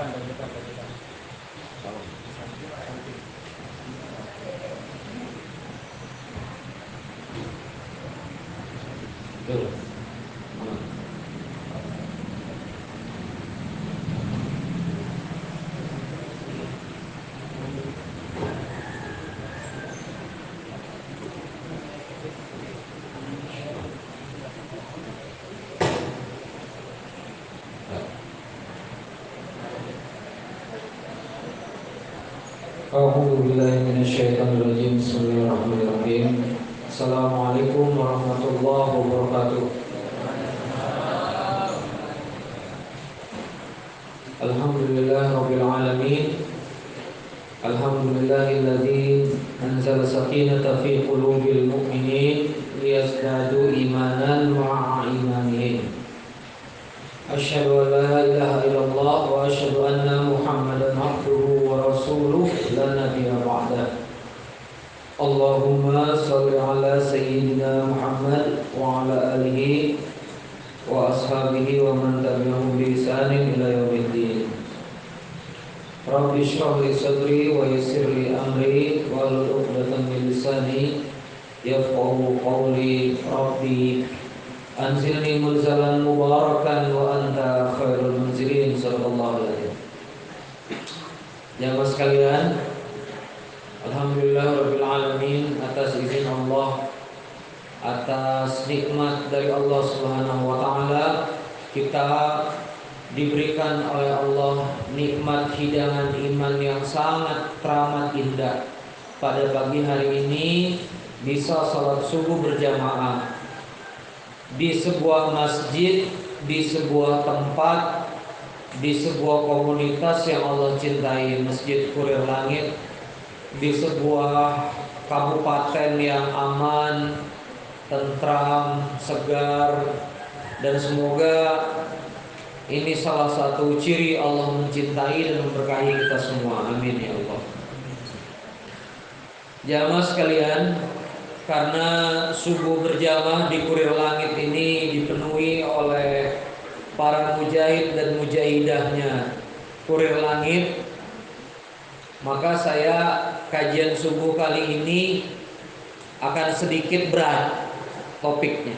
A'udzubillahiminasyaitonirrajim. Bismillahirrahmanirrahim. Assalamualaikum warahmatullahi wabarakatuh. Alhamdulillahirabbil alamin. Alhamdulillahilladzi anzala sakinata fi qulubil mu'minin liyazdadu imanan ma'a imanihim. Asyhadu an la ilaha illallah wa asyhadu anna Muhammadan abduhu wa rasuluh la nabiyya ba'dah. Allahumma shalli ala sayyidina Muhammad wa ala alihi wa ashabihi wa man tabi'ahum bi ihsanin ila yaumiddin. Rabbi shrah li sadri wa yassir li amri wahlul 'uqdatam min lisani yafqahu qawli. Rabbi anzilni munzalan mubarakan wa anta khairul munzilin. Sallallahu alaihi wasallam. Jamaah sekalian, alhamdulillah rabbil alamin, atas izin Allah, atas nikmat dari Allah Subhanahu wa taala, kita diberikan oleh Allah nikmat hidangan iman yang sangat teramat indah. Pada pagi hari ini bisa salat subuh berjamaah di sebuah masjid, di sebuah tempat, di sebuah komunitas yang Allah cintai, Masjid Kurir Langit, di sebuah kabupaten yang aman, tentram, segar, dan semoga ini salah satu ciri Allah mencintai dan memberkahi kita semua. Amin ya Allah. Jamaah sekalian, karena subuh berjamaah di Kurir Langit ini dipenuhi oleh para mujahid dan mujahidahnya Kurir Langit, maka saya kajian subuh kali ini akan sedikit berat topiknya.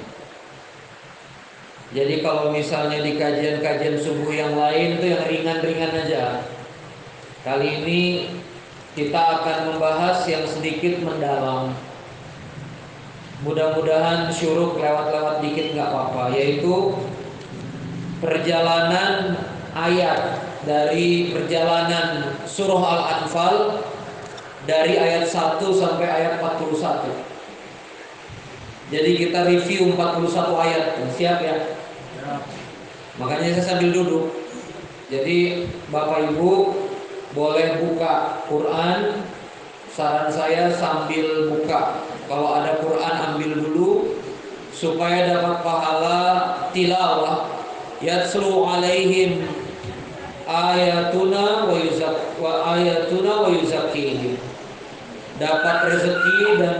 Jadi kalau misalnya di kajian-kajian subuh yang lain itu yang ringan-ringan aja, kali ini kita akan membahas yang sedikit mendalam. Mudah-mudahan syuruk lewat-lewat dikit nggak apa-apa, yaitu perjalanan ayat dari perjalanan surah Al-Anfal dari ayat 1 sampai ayat 41. Jadi kita review 41 ayat. Siap ya? Makanya saya sambil duduk. Jadi Bapak Ibu boleh buka Quran. Saran saya sambil buka. Kalau ada Quran ambil dulu supaya dapat pahala tilawah. Yatslu alaihim ayatuna wa yuzakkihim. Dapat rezeki dan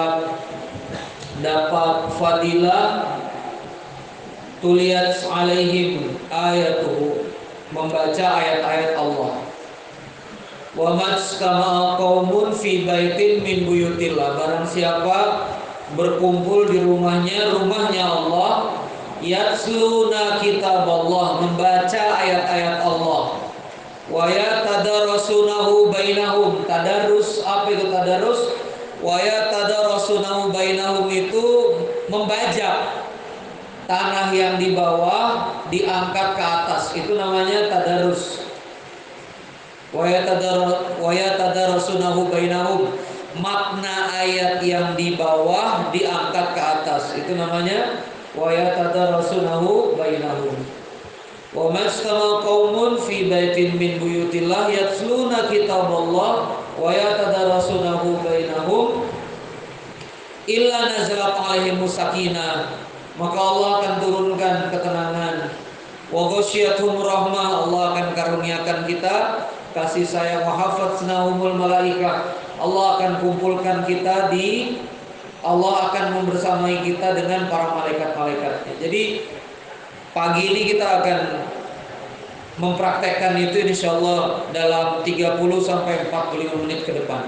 dapat fadilah. Tuliyat alaihim ayatuhu, membaca ayat-ayat Allah. Wa maskama qaumun fi baitin min buyutillah, barang siapa berkumpul di rumahnya Allah, yatsluna kitab Allah, membaca ayat-ayat Allah. Wa yatadarasunahu bainahum, tadarus, apa itu tadarus? Wa yatadarasunahu bainahum itu membajak tanah yang di bawah diangkat ke atas, itu namanya tadarus. Wa yatadarasunahu bainahum, makna ayat yang di bawah diangkat ke atas, itu namanya wa yatadarasunahu bainahum. Wa mastama qaumun fi baitin min buyutillah yatsluna kitaballah wa yatadarasunahu bainahum illa nazalat alaihimus sakinah, maka Allah akan turunkan ketenangan. Wa ghasyiyatuhum rahmah, Allah akan karuniakan kita kasih sayang. Wa hafaznahumul malaikah, Allah akan kumpulkan kita Allah akan membersamai kita dengan para malaikat-malaikatnya. Jadi pagi ini kita akan mempraktekkan itu insya Allah dalam 30 sampai 45 menit ke depan.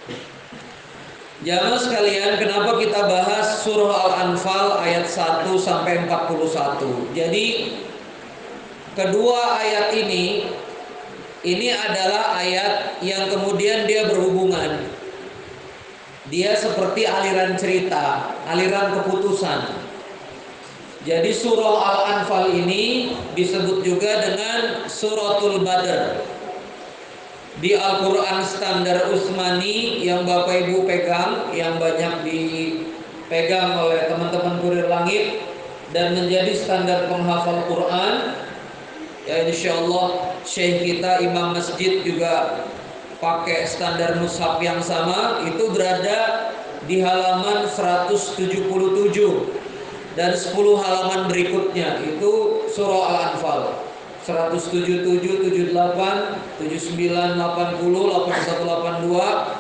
Jamaah sekalian, kenapa kita bahas surah Al-Anfal ayat 1 sampai 41? Jadi kedua ayat ini adalah ayat yang kemudian dia berhubungan. Dia seperti aliran cerita, aliran keputusan. Jadi surah Al-Anfal ini disebut juga dengan suratul Badr. Di Al-Quran standar Utsmani yang Bapak Ibu pegang, yang banyak dipegang oleh teman-teman kurir langit dan menjadi standar penghafal Quran, ya insya Allah Syekh kita Imam Masjid juga pakai standar mushaf yang sama, itu berada di halaman 177 dan 10 halaman berikutnya itu surah Al-Anfal 177, 78, 79, 80, 81, 82, 83,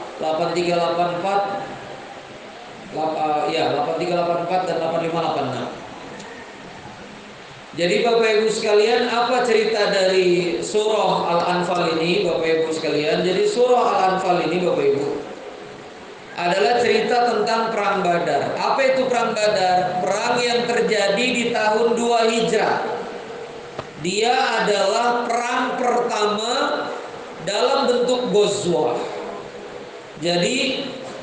84, ya 83, 84 dan 85, 86. Jadi Bapak Ibu sekalian, apa cerita dari surah Al-Anfal ini Bapak Ibu sekalian? Jadi surah Al-Anfal ini Bapak Ibu adalah cerita tentang perang Badar. Apa itu perang Badar? Perang yang terjadi di tahun 2 Hijrah. Dia adalah perang pertama dalam bentuk ghazwah. Jadi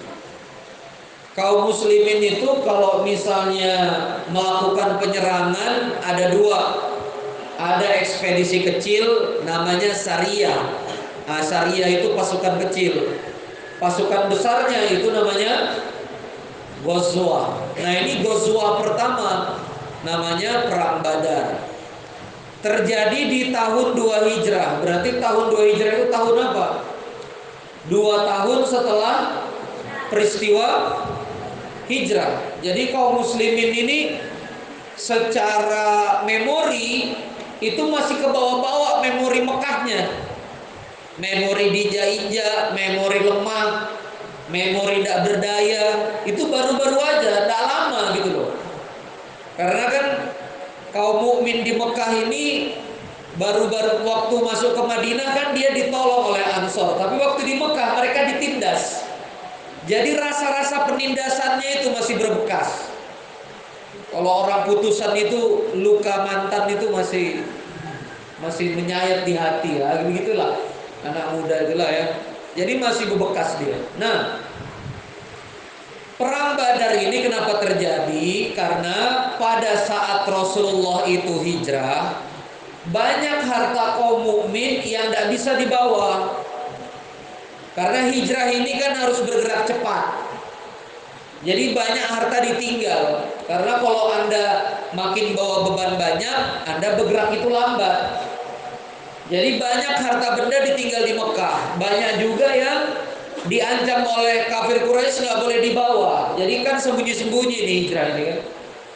kaum muslimin itu kalau misalnya melakukan penyerangan ada dua. Ada ekspedisi kecil namanya Sariyah. Nah, Sariyah itu pasukan kecil. Pasukan besarnya itu namanya ghazwah. Nah, ini ghazwah pertama namanya perang Badar. Terjadi di tahun 2 Hijrah. Berarti tahun 2 Hijrah itu tahun apa? 2 tahun setelah peristiwa hijrah. Jadi kaum muslimin ini secara memori itu masih ke bawah-bawah memori Mekahnya. Memori dijak-injak, memori lemah, memori tidak berdaya, itu baru-baru aja, tidak lama gitu loh. Karena kan kaum mukmin di Mekah ini baru-baru waktu masuk ke Madinah kan dia ditolong oleh Ansor, tapi waktu di Mekah mereka ditindas. Jadi rasa-rasa penindasannya itu masih berbekas. Kalau orang putusan itu luka mantan itu masih menyayat di hati ya, begitulah anak muda itulah ya. Jadi masih berbekas dia. Nah, perang Badar ini kenapa terjadi? Karena pada saat Rasulullah itu hijrah, banyak harta kaum mukmin yang tidak bisa dibawa. Karena hijrah ini kan harus bergerak cepat. Jadi banyak harta ditinggal. Karena kalau Anda makin bawa beban banyak, Anda bergerak itu lambat. Jadi banyak harta benda ditinggal di Mekah. Banyak juga yang diancam oleh kafir Quraisy nggak boleh dibawa. Jadi kan sembunyi-sembunyi nih hijrah ini kan.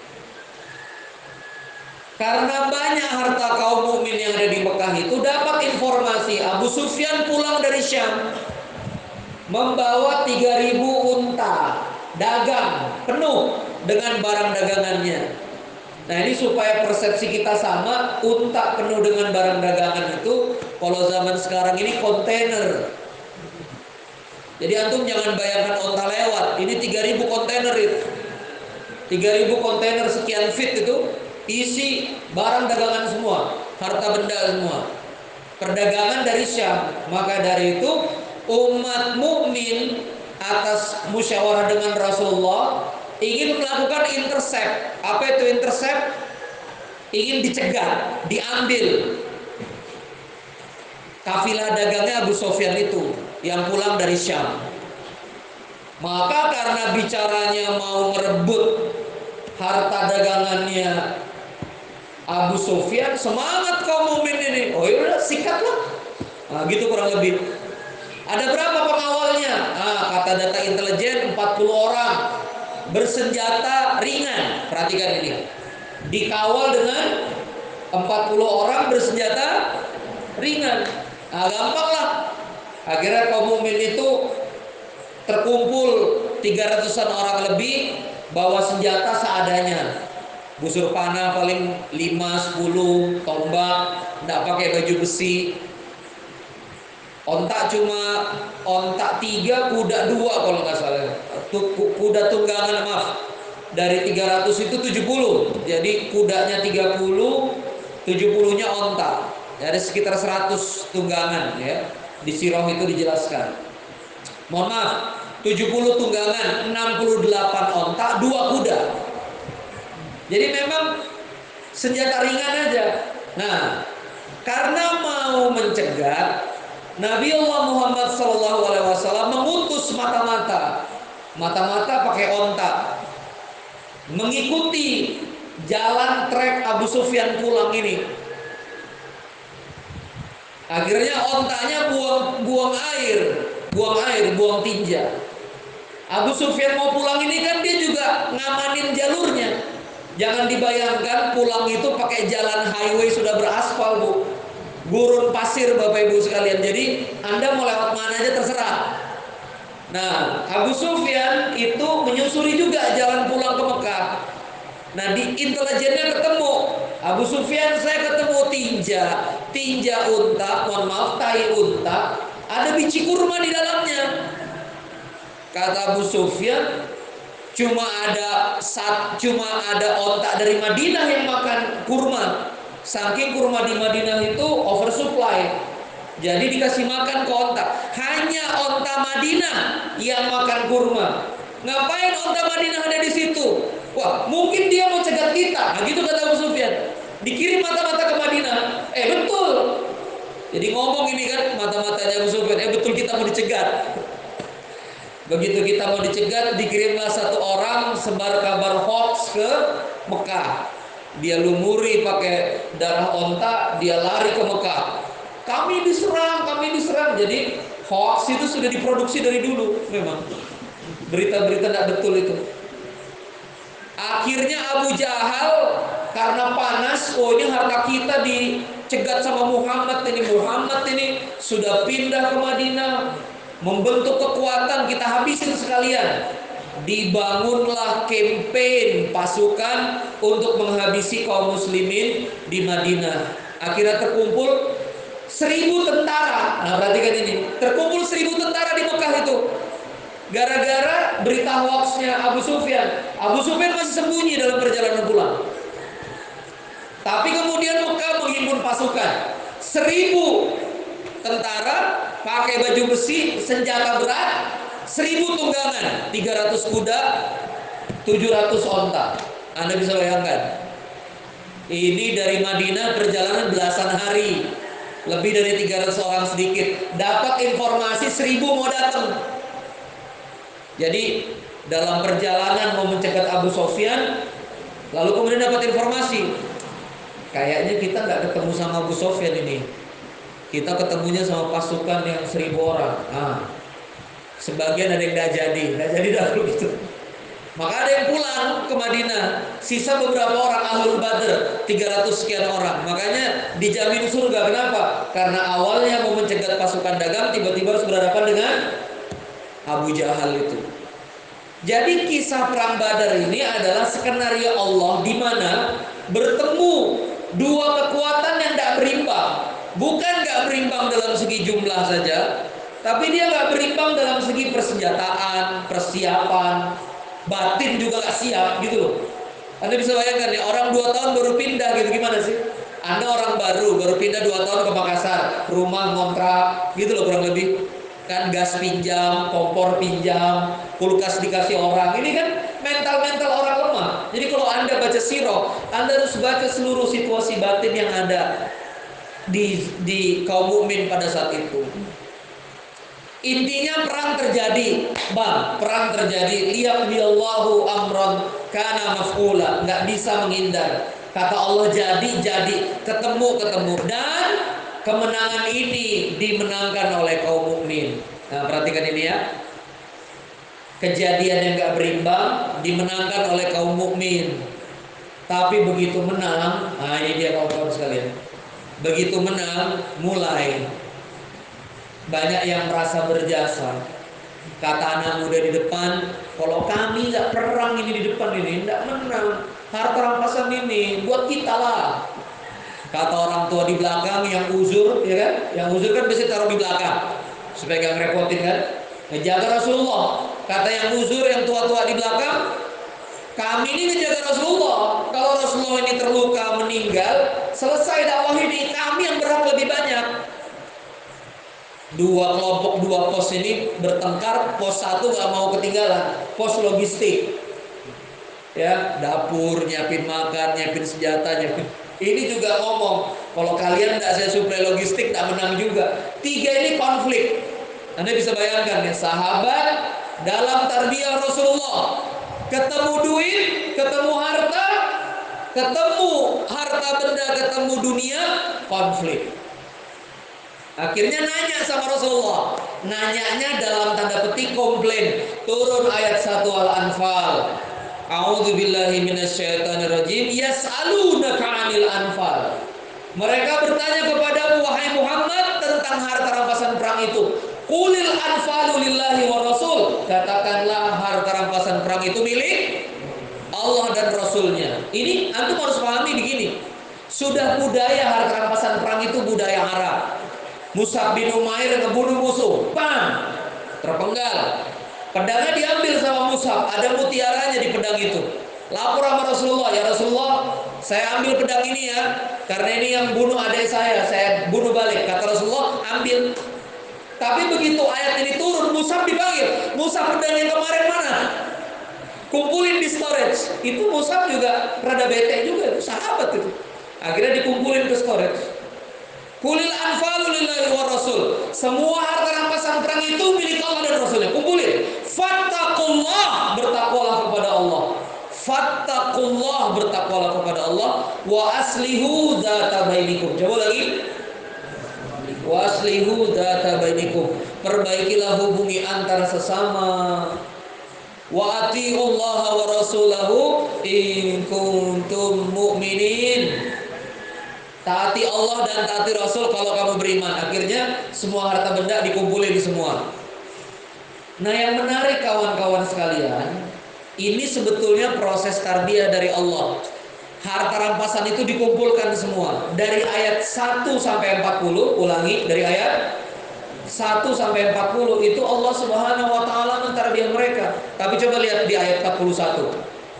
Karena banyak harta kaum mukmin yang ada di Mekah itu dapat informasi Abu Sufyan pulang dari Syam membawa 3.000 unta dagang penuh dengan barang dagangannya. Nah, ini supaya persepsi kita sama, unta penuh dengan barang dagangan itu kalau zaman sekarang ini kontainer. Jadi antum jangan bayangkan unta lewat. Ini 3.000 kontainer itu. 3.000 kontainer sekian feet itu isi barang dagangan semua, harta benda semua. Perdagangan dari Syam. Maka dari itu umat mukmin atas musyawarah dengan Rasulullah ingin melakukan intercept. Apa itu intercept? Ingin dicegat, diambil kafilah dagangnya Abu Sufyan itu yang pulang dari Syam. Maka karena bicaranya mau merebut harta dagangannya Abu Sufyan, semangat kaum mukmin ini. Oh ya, sikatlah. Nah, gitu kurang lebih. Ada berapa pengawalnya? Kata data intelijen 40 orang bersenjata ringan. Perhatikan ini. Dikawal dengan 40 orang bersenjata ringan. Gampang lah. Akhirnya kaum mukmin itu terkumpul 300-an orang lebih bawa senjata seadanya. busur panah paling 5, 10, tombak, nggak pakai baju besi. Ontak cuma ontak 3, kuda 2 kalau nggak salah. Kuda tunggangan, maaf. Dari 300 itu 70. Jadi kudanya 30, 70-nya ontak. Jadi sekitar 100 tunggangan ya. Di sirah itu dijelaskan. Mohon maaf, 70 tunggangan, 68 ontak, 2 kuda. Jadi memang senjata ringan aja. Nah, karena mau mencegah, Nabi Allah Muhammad SAW mengutus mata-mata pakai onta, mengikuti jalan trek Abu Sufyan pulang ini. Akhirnya ontanya buang air, buang tinja. Abu Sufyan mau pulang ini kan dia juga ngamanin jalurnya. Jangan dibayangkan pulang itu pakai jalan highway sudah beraspal, Bu. Gurun pasir, Bapak Ibu sekalian. Jadi Anda mau lewat mana aja terserah. Nah, Abu Sufyan itu menyusuri juga jalan pulang ke Mekah. Nah, di intelijennya ketemu Abu Sufyan, saya ketemu tinja unta, mohon maaf, tai unta, ada biji kurma di dalamnya. Kata Abu Sufyan, cuma ada onta dari Madinah yang makan kurma. Saking kurma di Madinah itu oversupply, jadi dikasih makan ke onta. Hanya onta Madinah yang makan kurma. Ngapain onta Madinah ada di situ? Wah, mungkin dia mau cegat kita. Nah, gitu kata Abu Sufyan. Dikirim mata-mata ke Madinah. Betul. Jadi ngomong ini kan mata-matanya Abu Sufyan. Betul, kita mau dicegat. Begitu kita mau dicegat, dikirimlah satu orang sebar kabar hoax ke Mekah. Dia lumuri pakai darah onta, dia lari ke Mekah. Kami diserang. Jadi hoax itu sudah diproduksi dari dulu memang. Berita-berita tidak betul itu. Akhirnya Abu Jahal karena panas, ini harta kita dicegat sama Muhammad ini sudah pindah ke Madinah, membentuk kekuatan, kita habisin sekalian. Dibangunlah campaign pasukan untuk menghabisi kaum muslimin di Madinah. Akhirnya terkumpul 1.000 tentara. Nah, perhatikan ini, terkumpul 1.000 tentara di Mekah itu. Gara-gara berita hoaxnya Abu Sufyan. Abu Sufyan masih sembunyi dalam perjalanan pulang. Tapi kemudian Mekah menghimpun pasukan 1.000 tentara pakai baju besi, senjata berat, 1.000 tunggangan, 300 kuda, 700 onta. Anda bisa bayangkan. Ini dari Madinah perjalanan belasan hari, lebih dari 300 orang sedikit. Dapat informasi 1.000 mau datang. Jadi dalam perjalanan mau mencegat Abu Sufyan, lalu kemudian dapat informasi, kayaknya kita nggak ketemu sama Abu Sufyan ini. Kita ketemunya sama pasukan yang 1.000 orang. Nah, sebagian ada yang nggak jadi dahulu gitu. Maka ada yang pulang ke Madinah. Sisa beberapa orang Ahlul Badr, 300 sekian orang. Makanya dijamin surga. Kenapa? Karena awalnya mau mencegat pasukan dagang, tiba-tiba harus berhadapan dengan Abu Jahal itu. Jadi kisah perang Badar ini adalah skenario Allah di mana bertemu dua kekuatan yang tidak berimbang. Bukan nggak berimbang dalam segi jumlah saja, tapi dia nggak berimbang dalam segi persenjataan, persiapan, batin juga nggak siap gitu loh. Anda bisa bayangkan ya, orang 2 tahun baru pindah gitu, gimana sih? Anda orang baru pindah 2 tahun ke Makassar, rumah ngontrak gitu loh kurang lebih. Kan gas pinjam, kompor pinjam, kulkas dikasih orang. Ini kan mental orang lemah. Jadi kalau Anda baca sirah, Anda harus baca seluruh situasi batin yang ada di kaum mukmin pada saat itu. Intinya perang terjadi, perang terjadi. Liyaqdiyallahu amran kana maf'ula, nggak bisa menghindar. Kata Allah jadi, ketemu dan kemenangan ini dimenangkan oleh kaum mukmin. Nah, perhatikan ini ya. Kejadian yang gak berimbang dimenangkan oleh kaum mukmin. Tapi begitu menang, nah ini dia kawan-kawan sekalian. Begitu menang, mulai banyak yang merasa berjasa. Kata anak muda di depan, kalau kami gak perang ini di depan ini, gak menang. Harta rampasan ini buat kita lah. Kata orang tua di belakang yang uzur, ya kan? Yang uzur kan biasanya taruh di belakang supaya gak ngerepotin kan. Ngejaga Rasulullah. Kata yang uzur, yang tua-tua di belakang, kami ini ngejaga Rasulullah. Kalau Rasulullah ini terluka, meninggal, selesai dakwah ini, kami yang berhak lebih banyak. Dua kelompok, dua pos ini bertengkar. Pos satu gak mau ketinggalan, pos logistik. Ya, dapur, nyiapin makan, nyiapin senjata, nyiapin. Ini juga ngomong, kalau kalian tidak saya suplai logistik, tak menang juga. Tiga ini konflik. Anda bisa bayangkan ya, sahabat dalam tarbiyah Rasulullah, ketemu duit, ketemu harta, benda, ketemu dunia, konflik. Akhirnya nanya sama Rasulullah. Nanyanya dalam tanda petik komplain. Turun ayat 1 Al-Anfal. A'udzubillahi minasyaitonirrajim. Yas'alunaka 'anil anfal. Mereka bertanya kepadamu wahai Muhammad tentang harta rampasan perang itu. Qulil anfalu lillahi wa rasul. Katakanlah harta rampasan perang itu milik Allah dan Rasulnya. Ini antum harus pahami begini. Sudah budaya harta rampasan perang itu budaya Arab. Mus'ab bin Umair ngebunuh musuh, bang, terpenggal. Pedangnya diambil sama Mus'ab, ada mutiaranya di pedang itu. Lapor sama Rasulullah, ya Rasulullah, saya ambil pedang ini ya, karena ini yang bunuh adik saya bunuh balik. Kata Rasulullah, ambil. Tapi begitu ayat ini turun, Mus'ab dipanggil. Mus'ab, pedang yang kemarin mana? Kumpulin di storage. Itu Mus'ab juga rada bete juga, itu sahabat itu. Akhirnya dikumpulin ke storage. Kulil anfalu lillahi wa rasul. Semua harta rampasan perang itu milik Allah dan Rasulnya. Kumpulin. Fattaqullah, bertakwalah kepada Allah. Fattaqullah, bertakwalah kepada Allah. Wa aslihu dzata bainikum. Coba lagi. Wa aslihu dzata bainikum. Perbaikilah hubungi antara sesama. Wa atiullaha wa rasulahu in kuntum mu'minin. Taati Allah dan taati Rasul kalau kamu beriman. Akhirnya semua harta benda dikumpulin semua. Nah, yang menarik kawan-kawan sekalian, ini sebetulnya proses tarbiyah dari Allah. Harta rampasan itu dikumpulkan semua. Dari ayat 1 sampai 40, ulangi, dari ayat 1 sampai 40 itu Allah Subhanahu wa taala mentarbiyah mereka. Tapi coba lihat di ayat 41.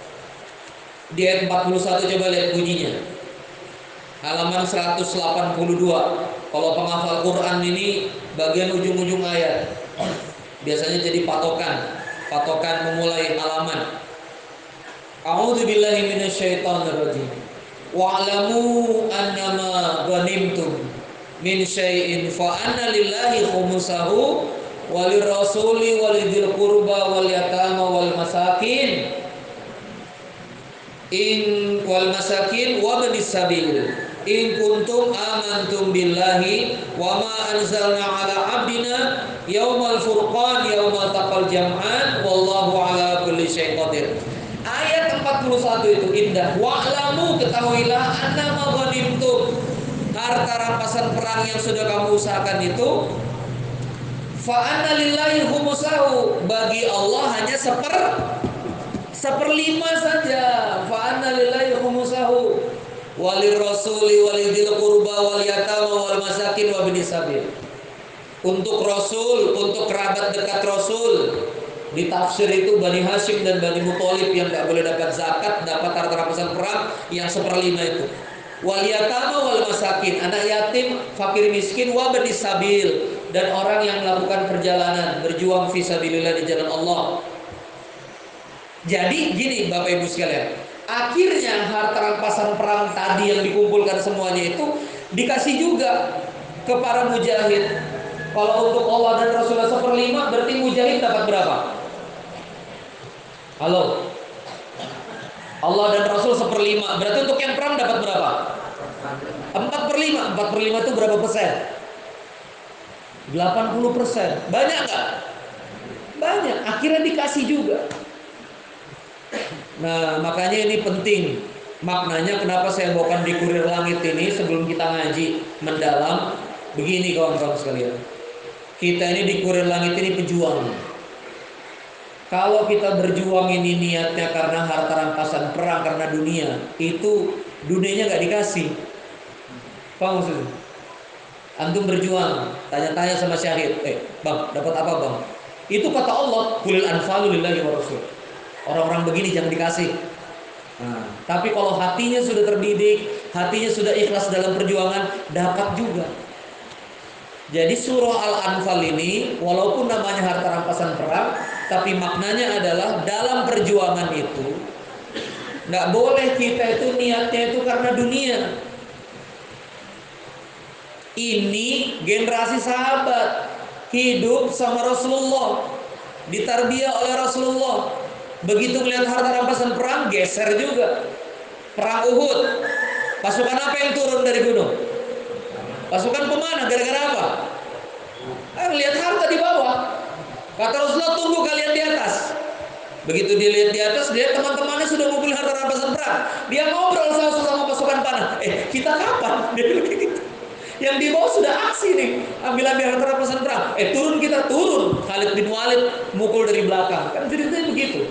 Di ayat 41 coba lihat bunyinya. Halaman 182. Kalau penghafal Quran ini bagian ujung-ujung ayat biasanya jadi patokan memulai halaman. A'udzubillahi minasyaitonirrajim. Wa'lamu annama ghanimtum min syai'in fa anna lillahi khumsahu walirrasuli walidil qurba wal yatama wal masakin wa banis sabil in kuntum amantum billahi wa ma anzalna ala abdina yaumal furqan yaumal taqal jam'an wallahu ala kulli syai'in qadir. Ayat 41 itu indah. Wa'lamu, ketahuilah, annama ghanimtum, harta rampasan perang yang sudah kamu usahakan itu, fa anna lillahi khumsahu, bagi Allah hanya seperlima saja. Fa anna lillahi khumsahu walir rasuli walidil qurba wal yatama wal masakin wa binis sabil. Untuk Rasul, untuk kerabat dekat Rasul. Di tafsir itu Bani Hashim dan Bani Muthalib yang tidak boleh dapat zakat, dapat harta rampasan perang yang seperlima itu. Wal yatama wal masakin, anak yatim, fakir miskin, wa binis sabil, dan orang yang melakukan perjalanan berjuang fisabilillah di jalan Allah. Jadi gini Bapak Ibu sekalian, akhirnya harta rampasan perang tadi yang dikumpulkan semuanya itu dikasih juga ke para mujahid. Kalau untuk Allah dan Rasulullah seperlima, berarti mujahid dapat berapa? Halo? Allah dan Rasul seperlima, berarti untuk yang perang dapat berapa? 4/5. 4/5 itu berapa persen? 80%. Banyak nggak? Banyak. Akhirnya dikasih juga. Nah, makanya ini penting. Maknanya kenapa saya bawakan di Kurir Langit ini sebelum kita ngaji mendalam. Begini kawan-kawan sekalian, kita ini di Kurir Langit ini pejuang. Kalau kita berjuang ini niatnya karena harta rampasan perang, karena dunia, itu dunianya nggak dikasih. Paham maksudnya? Antum berjuang, tanya-tanya sama syahid, bang, dapat apa bang? Itu kata Allah, kulil anfalu lillahi wa rasul. Orang-orang begini jangan dikasih. Nah, tapi kalau hatinya sudah terdidik, hatinya sudah ikhlas dalam perjuangan, dapat juga. Jadi surah Al-Anfal ini walaupun namanya harta rampasan perang, tapi maknanya adalah dalam perjuangan itu nggak boleh kita itu niatnya itu karena dunia. Ini generasi sahabat hidup sama Rasulullah, ditarbiyah oleh Rasulullah. Begitu melihat harta rampasan perang, geser juga. Perang Uhud, pasukan apa yang turun dari gunung? Pasukan pemanah. Gara-gara apa? Lihat harta di bawah. Kata Rasulullah, tunggu kalian di atas. Begitu dia lihat di atas, dia teman-temannya sudah ngumpulin harta rampasan perang. Dia ngobrol sama pasukan panah. Kita kapan? Dia bilang gitu. Yang di bawah sudah aksi nih, ambil harta rampasan perang. Turun, kita turun. Khalid bin Walid mukul dari belakang. Kan ceritanya begitu.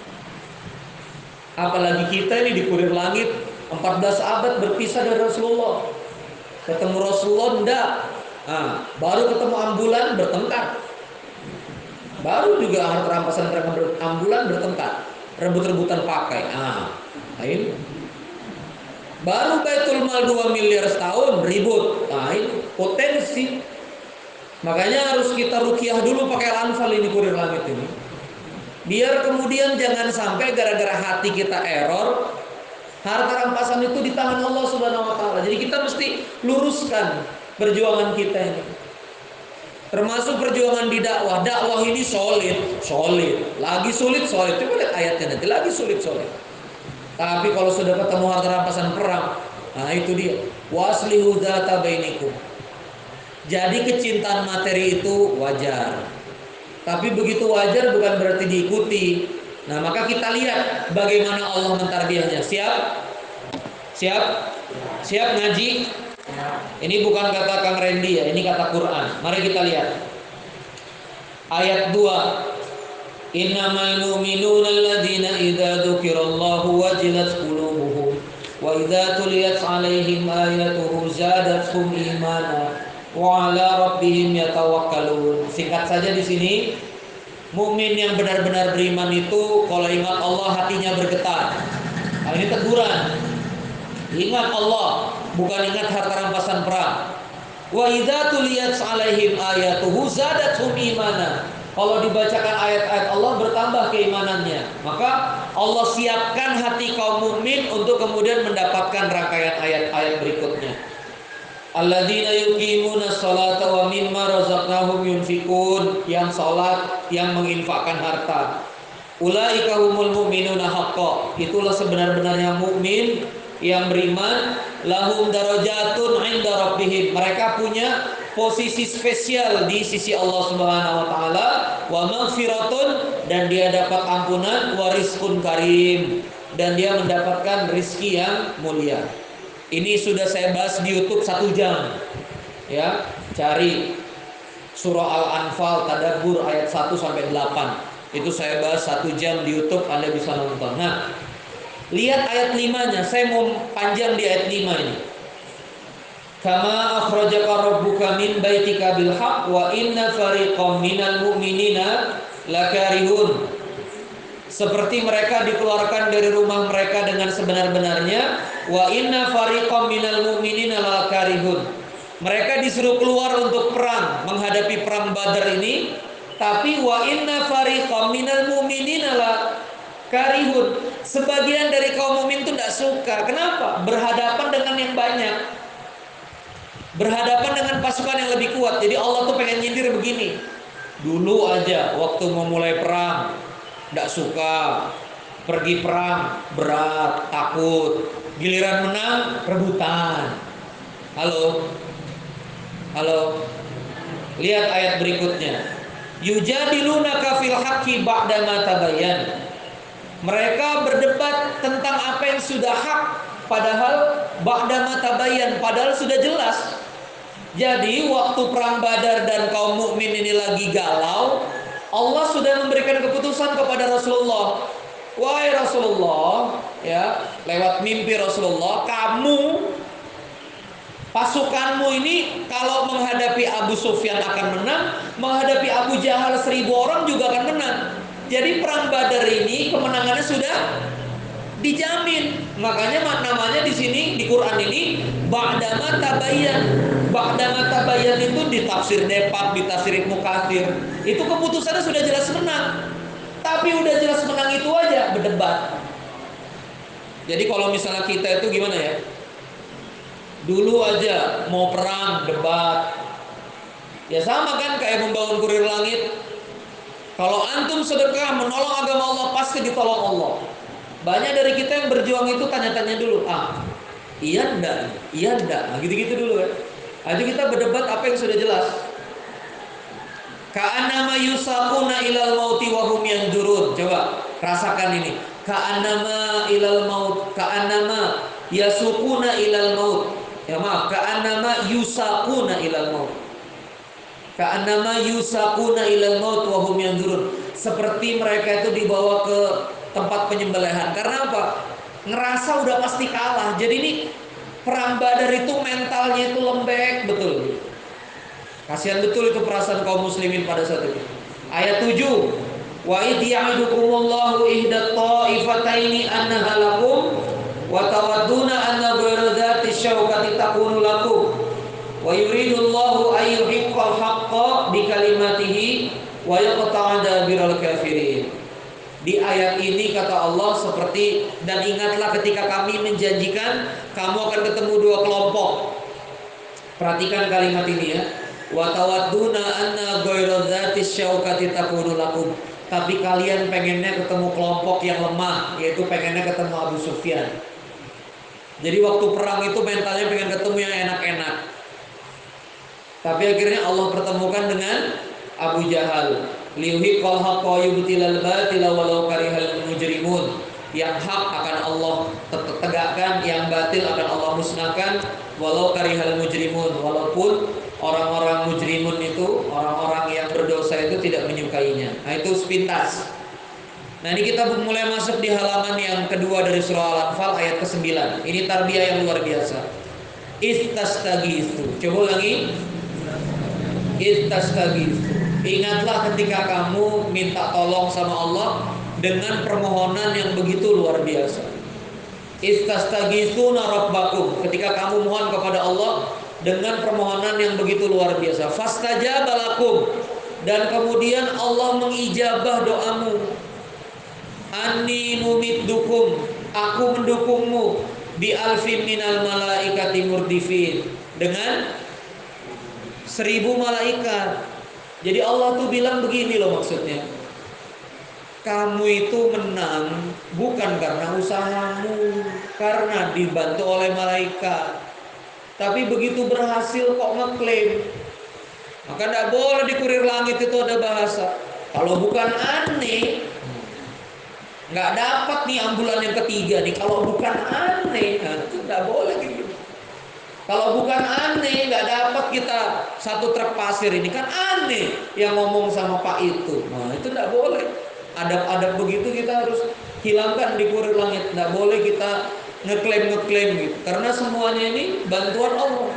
Apalagi kita ini di kurir langit 14 abad berpisah dari Rasulullah. Ketemu Rasulullah enggak. Baru ketemu ambulan bertengkar. Baru juga harta rampasan ambulan bertengkar, rebut-rebutan pakai. Ini. Baru Baitul Mal 2 miliar setahun ribut. Ini potensi. Makanya harus kita ruqyah dulu pakai Al-Anfal ini, kurir langit ini. Biar kemudian jangan sampai gara-gara hati kita error, harta rampasan itu ditahan Allah Subhanahu wa taala. Jadi kita mesti luruskan perjuangan kita ini. Termasuk perjuangan di dakwah. Dakwah ini solid. Lagi sulit, solid. Coba lihat ayatnya nanti, lagi sulit. Tapi kalau sudah ketemu harta rampasan perang, itu dia. Waslihu dzata bainikum. Jadi kecintaan materi itu wajar. Tapi begitu wajar bukan berarti diikuti. Nah, maka kita lihat bagaimana Allah mentarbiyahnya. Siap ngaji? Ini bukan kata Kang Randy ya, ini kata Quran. Mari kita lihat. Ayat 2. Innamal mu'minuna alladzina idza dzukirallahu wajilat qulubuhum wa idza tuliyat 'alaihim ayatuhu zadatuhum imana wa 'ala rabbihim yatawakkalun. Singkat saja di sini, mukmin yang benar-benar beriman itu kalau ingat Allah hatinya bergetar. Ini teguran. Ingat Allah, bukan ingat harta rampasan perang. Wa idza tuliyat 'alaihim ayatuhu zadatuhum imana. Kalau dibacakan ayat-ayat Allah bertambah keimanannya. Maka Allah siapkan hati kaum mukmin untuk kemudian mendapatkan rangkaian ayat-ayat berikutnya. Alladzina yuqimuna sholata wa mimma razaqnahum yunfikun. Yang salat, yang menginfakkan harta. Ulaika humul mu'minuna haqqan. Itulah sebenar-benarnya mukmin yang beriman. Lahum darajatun 'inda rabbihim. Mereka punya posisi spesial di sisi Allah Subhanahu wa taala, wa maghfiratun, dan dia dapat ampunan, wa rizqun karim, dan dia mendapatkan rizki yang mulia. Ini sudah saya bahas di YouTube 1 jam. Ya, cari surah Al-Anfal tadabbur ayat 1 sampai 8. Itu saya bahas 1 jam di YouTube, Anda bisa nonton. Nah, lihat ayat 5-nya. Saya mau panjang di ayat 5 ini. Kama akhrajaka rabbuka min baitika bil haqq wa inna fariqam minal mu'minina lakarihun. Seperti mereka dikeluarkan dari rumah mereka dengan sebenar-benarnya, wa inna fariqam minal mu'minina lakarihun. Mereka disuruh keluar untuk perang, menghadapi perang Badar ini, tapi wa inna fariqam minal mu'minina lakarihun. Sebagian dari kaum mukmin itu tidak suka. Kenapa? Berhadapan dengan yang banyak. Berhadapan dengan pasukan yang lebih kuat. Jadi Allah tuh pengen nyindir begini. Dulu aja waktu mau mulai perang tidak suka. Pergi perang berat, takut. Giliran menang rebutan. Halo. Lihat ayat berikutnya. Yujadilunaka fil haqqi ba'da ma tabayyan. Mereka berdebat tentang apa yang sudah hak, padahal ba'da ma tabayyan, padahal sudah jelas. Jadi waktu perang Badar dan kaum mukmin ini lagi galau, Allah sudah memberikan keputusan kepada Rasulullah. Wahai Rasulullah, ya, lewat mimpi Rasulullah, kamu pasukanmu ini kalau menghadapi Abu Sufyan akan menang, menghadapi Abu Jahal 1000 orang juga akan menang. Jadi perang Badar ini kemenangannya sudah dijamin. Makanya namanya di sini di Quran ini ba'dama tabayyan. Ba'dama tabayyan itu di tafsir Depak, di tafsir Ibnu Katsir. Itu keputusannya sudah jelas menang. Tapi udah jelas menang itu aja berdebat. Jadi kalau misalnya kita itu gimana ya? Dulu aja mau perang debat. Ya sama kan kayak membangun kurir langit. Kalau antum sedekah menolong agama Allah pasti ditolong Allah. Banyak dari kita yang berjuang itu tanya-tanya dulu, iya enggak, gitu-gitu dulu kan. Aja kita berdebat apa yang sudah jelas. Ka'annama yusaquna ilal mauti wa hum yanzurun. Coba rasakan ini. Ka'annama ilal maut, ka'annama yasuquna ilal maut. Ya maaf, ka'annama yusaquna ilal maut. Ka'annama yusaquna ilal maut wa hum yanzurun. Seperti mereka itu dibawa ke tempat penyembelihan. Karena apa? Ngerasa udah pasti kalah. Jadi ini perang Badar itu mentalnya itu lembek betul. Kasihan betul itu perasaan kaum muslimin pada saat itu. Ayat 7. Wa idh ya'idukumullahu ihdat ta'ifataini annaha lakum wa tawadduna anna ghayra dzati syauqati takunu lakum wa yuridullahu ay yuhiqqal haqqa bi kalimatihi wa yaqta'a dabiral kafirin. Di ayat ini kata Allah seperti, dan ingatlah ketika kami menjanjikan kamu akan ketemu dua kelompok. Perhatikan kalimat ini ya. Wa tawadduna anna ghayra dzati syauqati takunu lakum. Tapi kalian pengennya ketemu kelompok yang lemah, yaitu pengennya ketemu Abu Sufyan. Jadi waktu perang itu mentalnya pengen ketemu yang enak-enak. Tapi akhirnya Allah pertemukan dengan Abu Jahal. Liyuhiqqal haqqa yubtilal batila walau karihal mujrimun. Yang hak akan Allah tegakkan, yang batil akan Allah musnahkan walau karihal mujrimun, walaupun orang-orang mujrimun itu, orang-orang yang berdosa itu tidak menyukainya. Nah itu sepintas. Nah ini kita mulai masuk di halaman yang kedua dari surah Al-Anfal ayat ke-9. Ini tarbiyah yang luar biasa. Istastagitsu. Coba lagi. Istastagitsu. Ingatlah ketika kamu minta tolong sama Allah dengan permohonan yang begitu luar biasa. Istastagitsuna rabbakum. Ketika kamu mohon kepada Allah dengan permohonan yang begitu luar biasa. Fastajaba lakum. Dan kemudian Allah mengijabah doamu. Anni mumiddukum. Aku mendukungmu bi alfin minal malaikati murdifin. Dengan 1000 malaikat. Jadi Allah tuh bilang begini loh maksudnya. Kamu itu menang bukan karena usahamu, karena dibantu oleh malaikat. Tapi begitu berhasil kok ngeklaim. Maka tidak boleh di kurir langit itu ada bahasa. Kalau bukan aneh, nggak dapat nih ambulan yang ketiga nih. Kalau bukan aneh, nah, itu tidak boleh gitu. Kalau bukan aneh, nggak dapat kita satu truk pasir ini, kan aneh yang ngomong sama Pak itu. Nah itu tidak boleh. Adab-adab begitu kita harus hilangkan di kurir langit. Nggak boleh kita ngeklaim gitu. Karena semuanya ini bantuan Allah.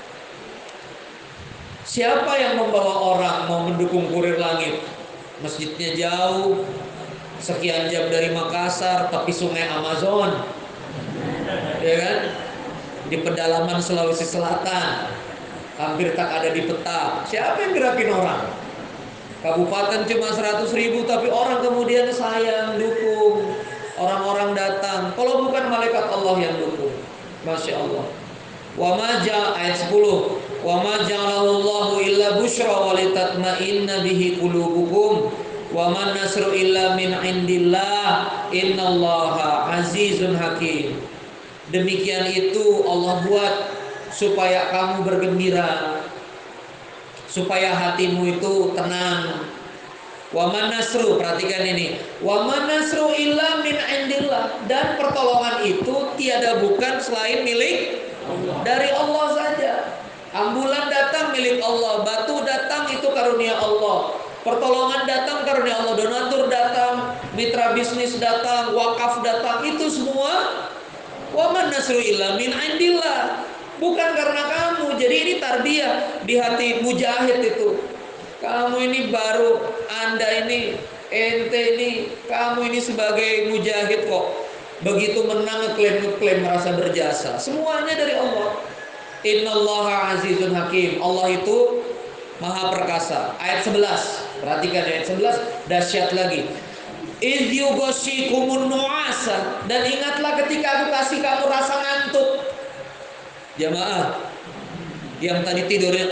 Siapa yang membawa orang mau mendukung kurir langit? Masjidnya jauh, sekian jam dari Makassar, tapi sungai Amazon, ya kan? Di pedalaman Sulawesi Selatan, hampir tak ada di peta. Siapa yang gerakin orang? Kabupaten cuma 100.000, tapi orang kemudian sayang, dukung. Orang-orang datang. Kalau bukan malaikat Allah yang dukung, Masya Allah. Wa ma ayat 10. Wa ma ja'alallahu illa busyra wa litatma'inna bihi qulubukum. Wa man nasru illa min indillah. Innallaha azizun hakim. Demikian itu Allah buat supaya kamu bergembira, supaya hatimu itu tenang. Wa man nasru, perhatikan ini. Wa man nasru illa min indillah. Dan pertolongan itu tiada bukan selain milik Allah. Dari Allah saja. Ambulan datang milik Allah, batu datang itu karunia Allah. Pertolongan datang karena Allah, donatur datang, mitra bisnis datang, wakaf datang, itu semua wa man nasru illa min indillah. Bukan karena kamu. Jadi ini tarbiyah di hati mujahid itu. Kamu ini baru, Anda ini, ente ini, kamu ini sebagai mujahid kok begitu menang ngeklaim merasa berjasa. Semuanya dari Allah. Innallaha azizun hakim. Allah itu Maha perkasa. Ayat 11. Perhatikan ayat 11, dahsyat lagi. Idh yughashikumun nu'asa, dan ingatlah ketika aku kasih kamu rasa ngantuk. Jamaah yang tadi tidurnya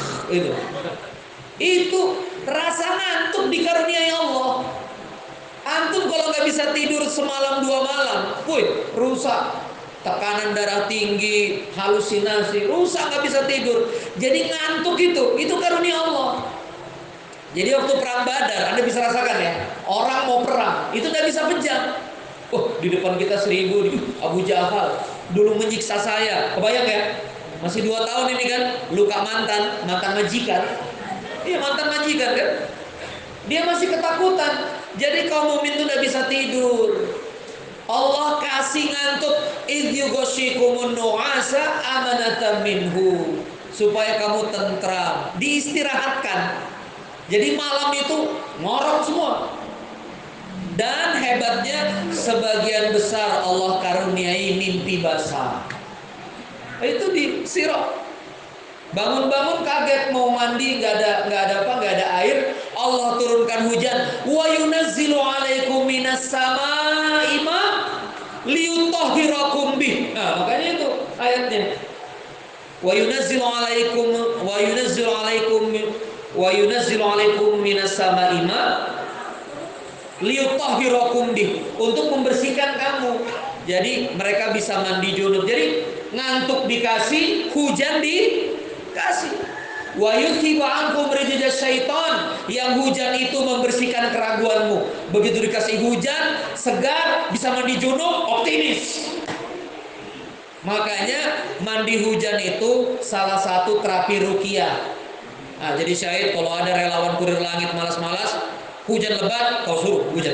itu rasa ngantuk dikaruniai Allah. Antum kalau nggak bisa tidur semalam 2 malam, rusak. Tekanan darah tinggi, halusinasi, rusak, nggak bisa tidur. Jadi ngantuk itu karunia Allah. Jadi waktu perang Badar, Anda bisa rasakan ya, orang mau perang, itu nggak bisa pejam. Di depan kita 1000 Abu Jahal dulu menyiksa saya, kebayang ya? Masih 2 tahun ini kan, luka mantan majikan. Iya, mantan majikan kan? Dia masih ketakutan. Jadi kaum mukmin itu nggak bisa tidur. Allah kasih ngantuk, idh yughashikumun nu'asa amanatan minhu, supaya kamu tentram, diistirahatkan. Jadi malam itu ngorok semua. Dan hebatnya sebagian besar Allah karuniai mimpi basah. Itu di sirah. Bangun-bangun kaget mau mandi, nggak ada air. Allah turunkan hujan. Wa yunazzilu 'alaikum minas samaa'i ma liyutahhirakum bih. Nah, makanya itu ayatnya. Wa yunazzilu 'alaikum minas samaa'i ma liyutahhirakum bih, untuk membersihkan kamu. Jadi mereka bisa mandi junub. Jadi ngantuk dikasih, hujan dikasih. Wa yuthibu ankum rijza syaitan, yang hujan itu membersihkan keraguanmu. Begitu dikasih hujan, segar, bisa mandi junub, optimis. Makanya mandi hujan itu salah satu terapi ruqyah. Nah, jadi syahid kalau ada relawan kurir langit malas-malas, hujan lebat, kau suruh hujan.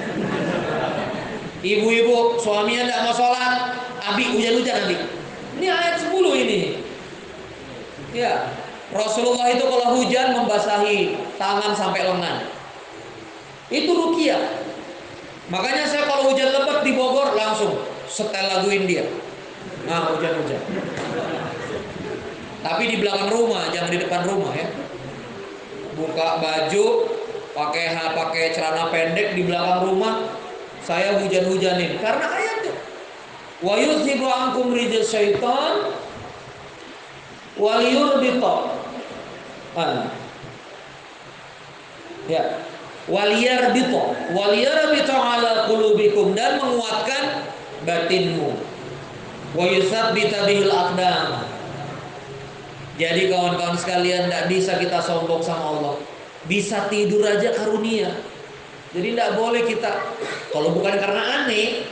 Ibu-ibu suaminya tidak mau sholat, abi hujan-hujan abi. Ini ayat 10 ini. Ya, Rasulullah itu kalau hujan membasahi tangan sampai lengan. Itu ruqyah. Makanya saya kalau hujan lebat di Bogor langsung setel lagu India. Nah, hujan-hujan. Tapi di belakang rumah, jangan di depan rumah ya. Buka baju, pakai celana pendek di belakang rumah, saya hujan-hujanin karena ayatnya. Wa yuzhibu ankum rijza syaitan wal yurbita. Ya, waliyarbita ala qulubikum, dan menguatkan batinmu. Wa yutsabbita bihil aqdam. Jadi kawan-kawan sekalian, tidak bisa kita sombong sama Allah. Bisa tidur aja karunia. Jadi tidak boleh kita, kalau bukan karena aneh,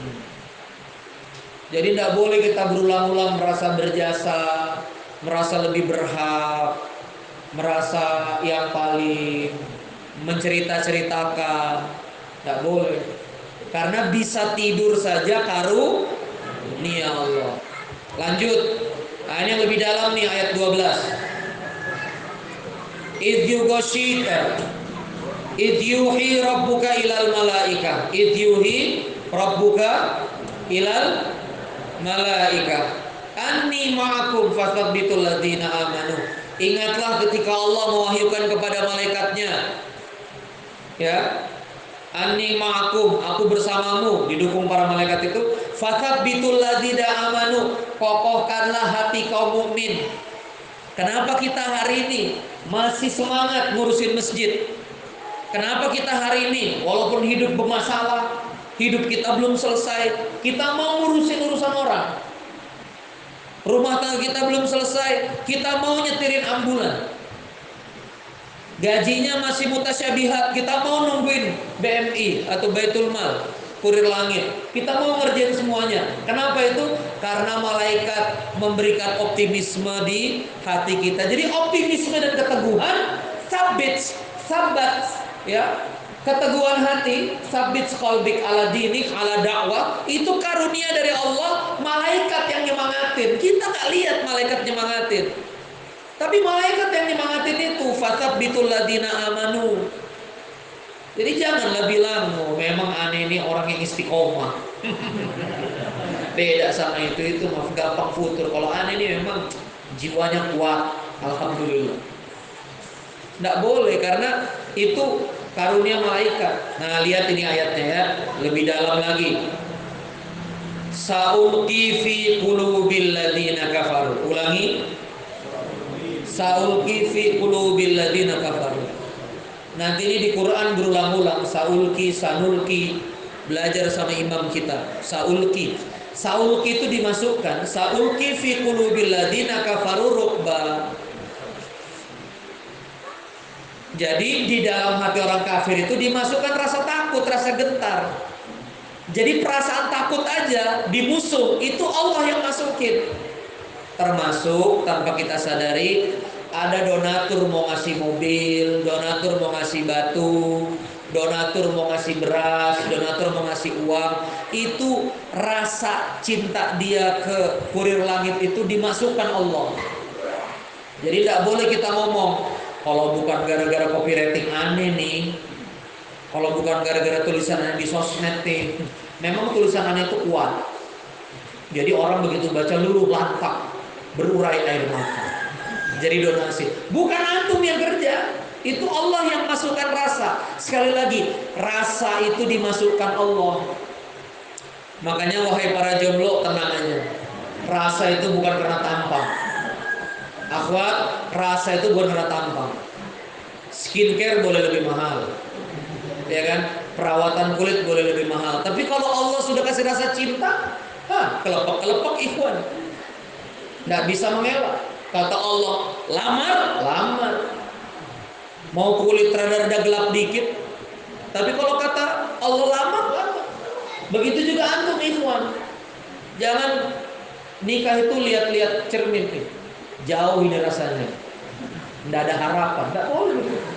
jadi tidak boleh kita berulang-ulang merasa berjasa, merasa lebih berhak, merasa yang paling, mencerita-ceritakan. Tidak boleh. Karena bisa tidur saja karunia Allah. Lanjut. Nah, ini yang lebih dalam nih, ayat 12. Idh yuhi rabbuka ilal malaika. Idh yuhi rabbuka ilal malaika anni ma'akum fathabbitul ladzina amanu. Ingatlah ketika Allah mewahyukan kepada malaikatnya, ya, anni ma'akum, aku bersamamu, didukung para malaikat itu. Fathabbitul ladzina amanu, kokohkanlah hati kaum mukmin. Kenapa kita hari ini masih semangat ngurusin masjid? Kenapa kita hari ini walaupun hidup bermasalah, hidup kita belum selesai, kita mau ngurusin urusan orang? Rumah tangga kita belum selesai, kita mau nyetirin ambulan. Gajinya masih mutasyabihat, kita mau nungguin BMI atau Baitul Mal, kurir langit. Kita mau ngerjain semuanya. Kenapa itu? Karena malaikat memberikan optimisme di hati kita. Jadi optimisme dan keteguhan sabit sabat, ya, keteguhan hati, sabit qalbik ala dinik ala dakwah, itu karunia dari Allah. Malaikat yang nyemangatin, kita nggak lihat malaikat nyemangatin, tapi malaikat yang nyemangatin itu fatsabitul ladina amanu. Jadi janganlah bilang, oh, memang aneh ini orang yang istiqomah. Beda sama itu mah gampang futur. Kalau aneh ini memang jiwanya kuat, alhamdulillah. Nggak boleh, karena itu karunia malaikat. Nah, lihat ini ayatnya ya, lebih dalam lagi. Saulqi fi qulubil ladina kafaru. Ulangi. Saulqi fi qulubil ladina kafaru. Nanti ini di Quran berulang-ulang, saulqi, sanulqi. Belajar sama imam kita. Saulqi itu dimasukkan, saulqi fi qulubil ladina kafaru ruqba. Jadi di dalam hati orang kafir itu dimasukkan rasa takut, rasa gentar. Jadi perasaan takut aja di musuh itu Allah yang masukin. Termasuk tanpa kita sadari, ada donatur mau ngasih mobil, donatur mau ngasih batu, donatur mau ngasih beras, donatur mau ngasih uang. Itu rasa cinta dia ke kurir langit itu dimasukkan Allah. Jadi tidak boleh kita ngomong, kalau bukan gara-gara copywriting aneh nih, kalau bukan gara-gara tulisan aneh di sosmed nih. Memang tulisan aneh itu kuat. Jadi orang begitu baca luluh lantak, berurai air mata. Jadi donasi. Bukan antum yang kerja, itu Allah yang masukkan rasa. Sekali lagi, rasa itu dimasukkan Allah. Makanya wahai para jomblo, tenang aja. Rasa itu bukan karena tampang. Akhwat, rasa itu bukan karena tampang. Skincare boleh lebih mahal, ya kan? Perawatan kulit boleh lebih mahal. Tapi kalau Allah sudah kasih rasa cinta, kelepek-kelepek ikhwan, nggak bisa mengelak. Kata Allah, lamar. Mau kulit rada-rada gelap dikit. Tapi kalau kata Allah lamar. Begitu juga antum ikhwan. Jangan nikah itu lihat-lihat cermin nih. Jauh ini rasanya. Nggak ada harapan. Nggak boleh.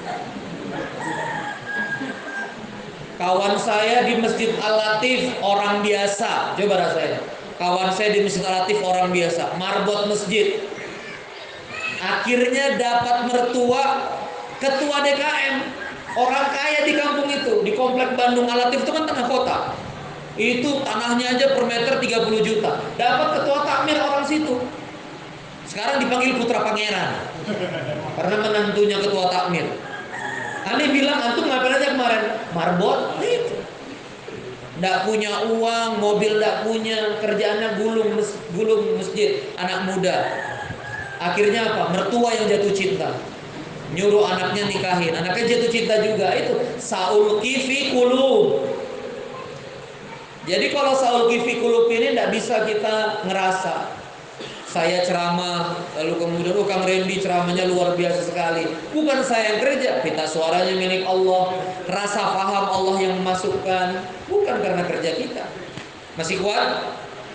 Kawan saya di Masjid Al-Latif orang biasa. Coba rasain. Kawan saya di Masjid Al-Latif orang biasa. Marbot masjid. Akhirnya dapat mertua ketua DKM, orang kaya di kampung itu, di komplek Bandung Al-Latif itu kan tengah kota. Itu tanahnya aja per meter 30 juta. Dapat ketua takmir orang situ. Sekarang dipanggil putra pangeran karena menantunya ketua takmir. Aneh bilang, antum ngapain aja kemarin? Marbot itu. Nggak punya uang, mobil nggak punya, kerjaannya gulung masjid, anak muda. Akhirnya apa? Mertua yang jatuh cinta, nyuruh anaknya nikahin, anaknya jatuh cinta juga. Itu saulqi fi qulub. Jadi kalau saulqi fi qulub ini tidak bisa kita ngerasa saya ceramah lalu kemudian Kang Randy ceramahnya luar biasa sekali. Bukan saya yang kerja, pita suaranya milik Allah, rasa paham Allah yang memasukkan, bukan karena kerja kita. Masih kuat?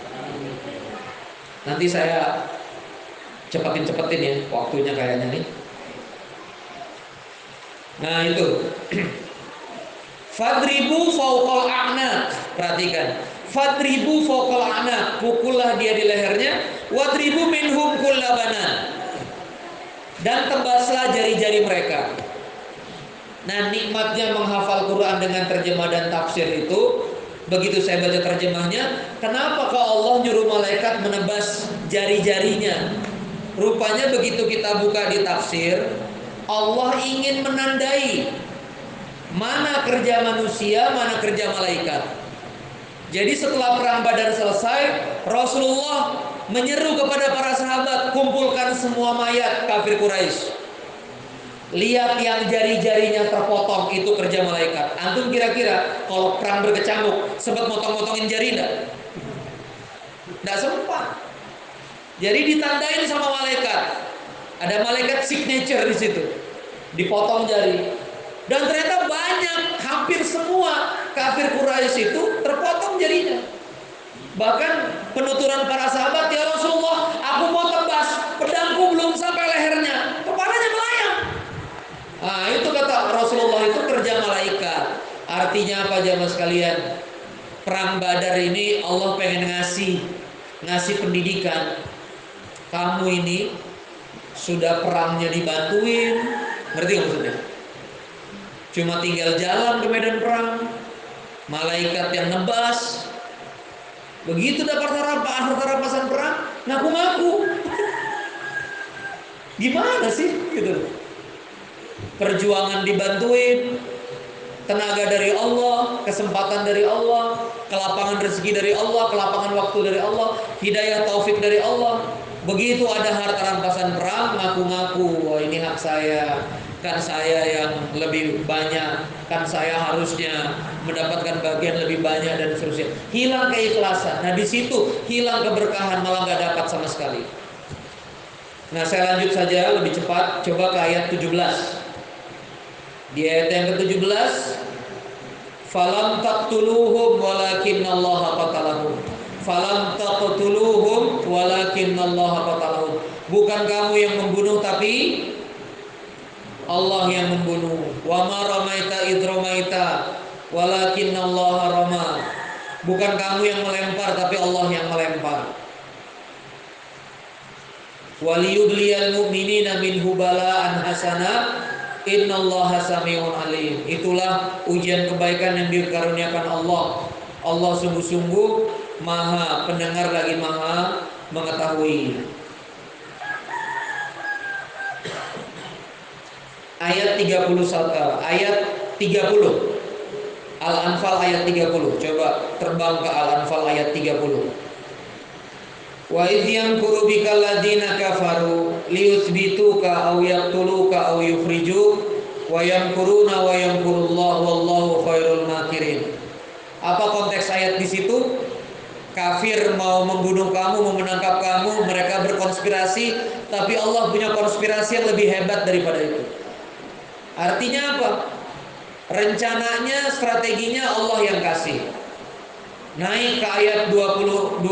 Nanti saya cepetin ya, waktunya kayaknya nih. Nah itu fadribu fauqal a'naq. Perhatikan, fadribu fauqal a'naq, pukullah dia di lehernya, wadribu minhum kullabanan, dan tebaslah jari-jari mereka. Nah, nikmatnya menghafal Quran dengan terjemah dan tafsir itu, begitu saya baca terjemahnya, kenapa kok Allah nyuruh malaikat menebas jari-jarinya? Rupanya begitu kita buka di tafsir, Allah ingin menandai mana kerja manusia, mana kerja malaikat. Jadi setelah perang Badar selesai, Rasulullah menyeru kepada para sahabat, kumpulkan semua mayat kafir Quraisy. Lihat yang jari-jarinya terpotong, itu kerja malaikat. Antum kira-kira kalau perang berkecamuk sempat motong-motongin jari enggak? Enggak sempat. Jadi ditandain sama malaikat. Ada malaikat signature di situ. Dipotong jari. Dan ternyata banyak, hampir semua kafir Quraisy itu terpotong jarinya. Bahkan penuturan para sahabat, ya Rasulullah, aku mau tebas, pedangku belum sampai lehernya, kepalanya melayang. Nah, itu kata saudara sekalian, perang Badar ini Allah pengen ngasih pendidikan. Kamu ini sudah perangnya dibantuin, ngerti nggak maksudnya? Cuma tinggal jalan ke medan perang, malaikat yang nebas. Begitu dapat harta rampasan perang, ngaku-ngaku. Gimana sih gitu? Perjuangan dibantuin, tenaga dari Allah, kesempatan dari Allah, kelapangan rezeki dari Allah, kelapangan waktu dari Allah, hidayah taufik dari Allah. Begitu ada harta rampasan perang, ngaku-ngaku, wah ini hak saya, kan saya yang lebih banyak, kan saya harusnya mendapatkan bagian lebih banyak dan seterusnya. Hilang keikhlasan. Nah di situ hilang keberkahan, malah nggak dapat sama sekali. Nah saya lanjut saja lebih cepat. Coba ke ayat 17. Di ayat yang ke-17, falam taqtuluhum walakinallaha qatalahum. Falam taqtuluhum walakinallaha qatalahum. Bukan kamu yang membunuh tapi Allah yang membunuh. Wa ma ramaita id ramaita walakinallaha rama. Bukan kamu yang melempar tapi Allah yang melempar. Waliyubliyal mu'minina minhu bala'an hasana innallaha sami'un alim. Itulah ujian kebaikan yang dikaruniakan Allah. Allah sungguh-sungguh maha pendengar lagi maha mengetahui. Ayat 31, ayat 30. Al-Anfal ayat 30. Coba terbang ke Al-Anfal ayat 30. Wa idh yamkuru bikal ladzina kafaru liyuthbituka aw yaqtuluka aw yukhrijuk wa yamkuruna wa yamkurullahu wallahu khairul makirin. Apa konteks ayat di situ? Kafir mau membunuh kamu, mau menangkap kamu, mereka berkonspirasi, tapi Allah punya konspirasi yang lebih hebat daripada itu. Artinya apa? Rencananya, strateginya Allah yang kasih. Naik ke ayat 26.